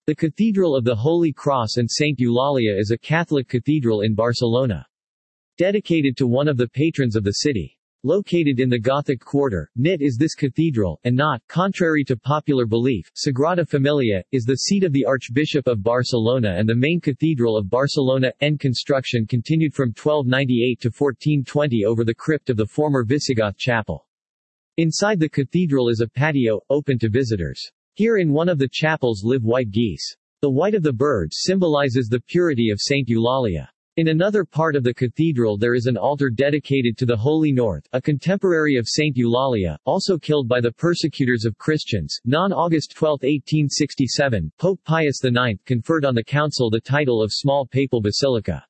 The Cathedral of the Holy Cross and Saint Eulalia is a Catholic cathedral in Barcelona. Dedicated to one of the patrons of the city. Located in the Gothic quarter, Nit is this cathedral, and not, contrary to popular belief, Sagrada Familia, is the seat of the Archbishop of Barcelona and the main cathedral of Barcelona. Construction continued from 1298 to 1420 over the crypt of the former Visigoth chapel. Inside the cathedral is a patio, open to visitors. Here in one of the chapels live white geese. The white of the birds symbolizes the purity of Saint Eulalia. In another part of the cathedral there is an altar dedicated to the Holy North, a contemporary of Saint Eulalia, also killed by the persecutors of Christians. On August 12, 1867, Pope Pius IX conferred on the council the title of Small Papal Basilica.